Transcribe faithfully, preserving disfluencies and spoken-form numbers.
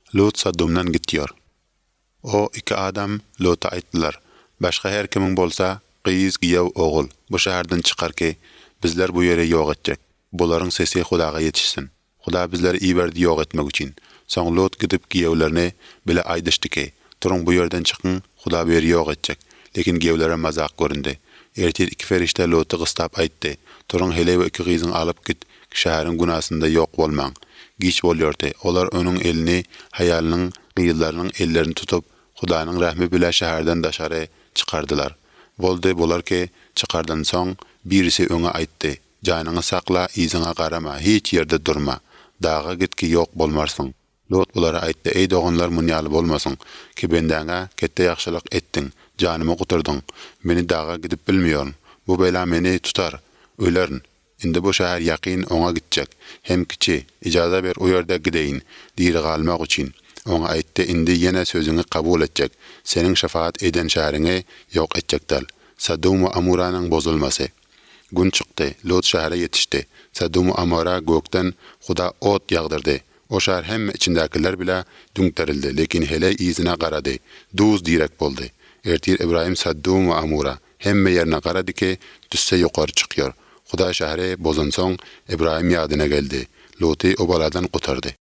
Lut Sadom'dan gidiyor. O iki adam Lut'a aytdılar. Başka her kimin bolsa, qyz giyav oğul, bu şäherden çykar ki, bizler bu ýere ýok etjek. Bolaryň sesi Hudaga ýetişsin. Huda bizleri iberdi ýok etmek üçin. Soň Lut gidip giyewlerini bile aýdyşdy ki, turuň bu ýerden çykyň, Huda beri ýok etjek. Lekin giyewlere mazak göründi. Ertir iki ferişte Lut'u gystap aýtdy. Turuň hele we iki gyzyň alyp git, şäheriň günasynda ýok bolmaň. Giç bolýardy. Olar onun elini, hayalynyň gyýyllarynyň ellerini tutup, Hudanyň rahmi bilen şäherden daşary çykardylar. Boldy bolar ki, çykardan soň birisi öňe aýtdy: "Janyňy sakla, iziňe garama, hiç ýerde durma. Daga git ki ýok bolmarsyň." Lut bulara aýtdy: "Ey doganlar, munýaly bolmasyň ki bendeňe ketde ýaxşylyk etdiň, janymy guturdyň. Meni daga gidip bilmiýärm. Bu bela meni tutar, ölerin. Indi bu şäher ýakyn oňa gitjek. Hem kiçi, ijaza ber o ýerde gideýin, diýir galmak üçin." Oňa aýtdy: "Indi ýene sözüňi kabul etjek. Seniň şefaat eden şäheriňi ýok etjekdäl. Sadum we Amuranyň bozulmasy." Gün çykdy, Lut şähere ýetişdi. Sadum we Amura gökden Huda ot ýagdyrdy. O şäher hemme içindekiler bile düňterildi, lekin hele izine garady. Duz direk boldy. Ertir İbrahim Sadum we Amura hemme ýerine garady ki, düşse ýokary çykýar. Huda şäheri bozan soň İbrahim ýadyna geldi. Luty o baladan gutardy.